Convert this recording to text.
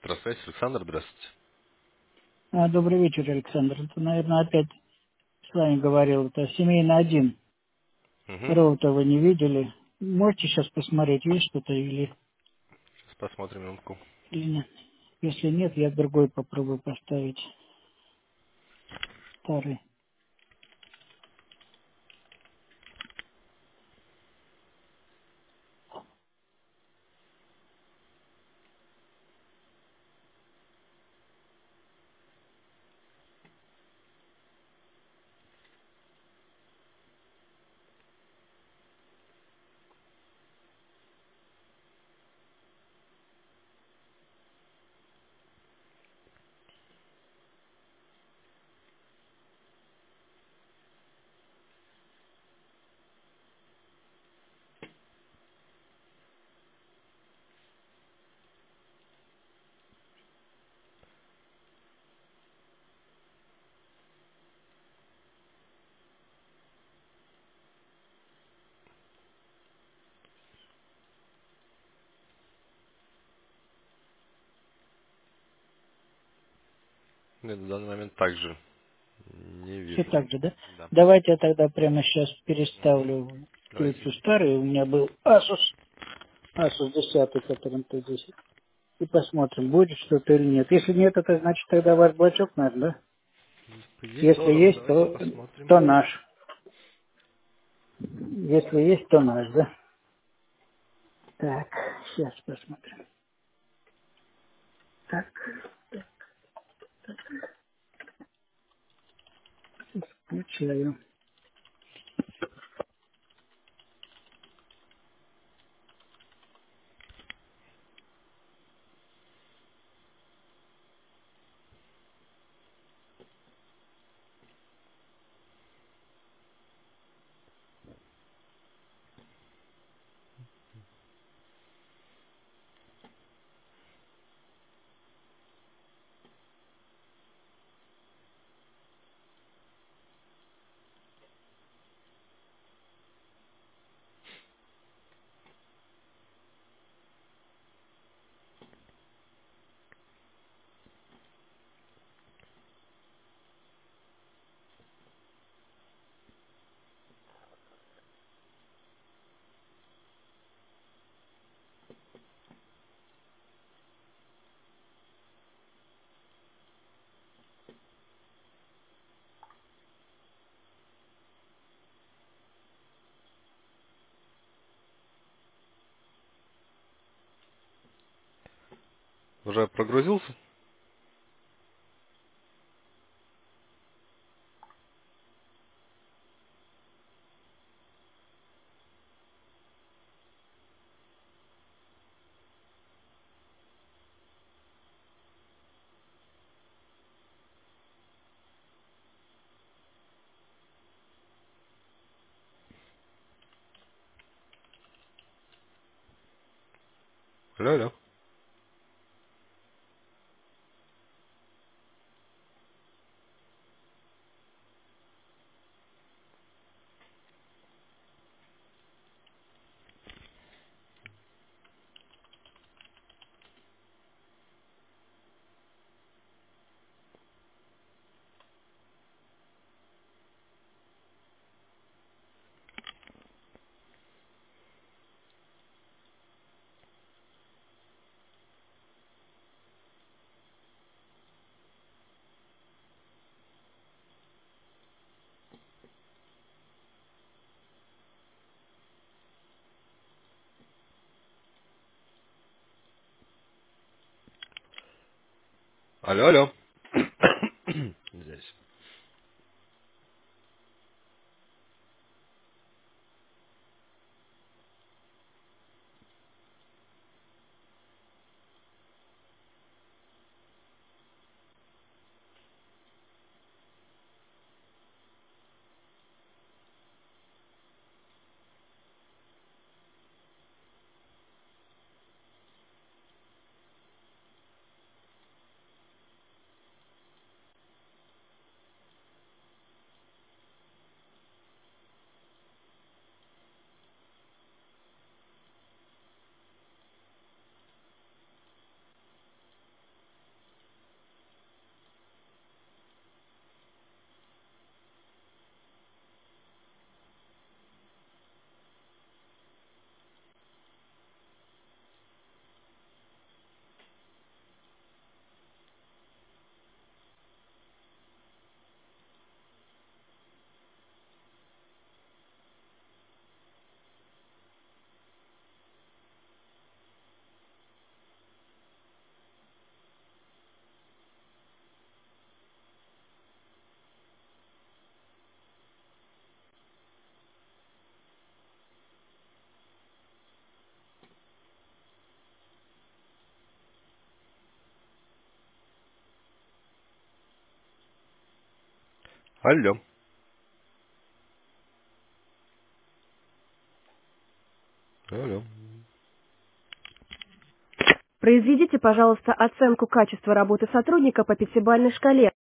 Здравствуйте, Александр, здравствуйте. Добрый вечер, Александр. Это, наверное, опять с вами говорил. Это семейный один. Угу. Второго-то вы не видели. Можете сейчас посмотреть, есть что-то Сейчас посмотрим минутку. или нет? Если нет, я другой попробую поставить. Старый. Нет, в данный момент также не Все вижу. так же, да? Да. Давайте я тогда прямо сейчас Угу. переставлю, Давайте. включу старый. У меня был Asus 10, который Т10. И посмотрим, будет что-то или нет. Если нет, это значит тогда ваш блочок наш, да? Есть Если тором, есть, давайте то, посмотрим. то наш. Если есть, то наш, да? Так, сейчас посмотрим. Так, включаю. Уже прогрузился? Алло, алло. Алло, алло. Здесь. Алло. Алло. Произведите, пожалуйста, оценку качества работы сотрудника по пятибалльной шкале.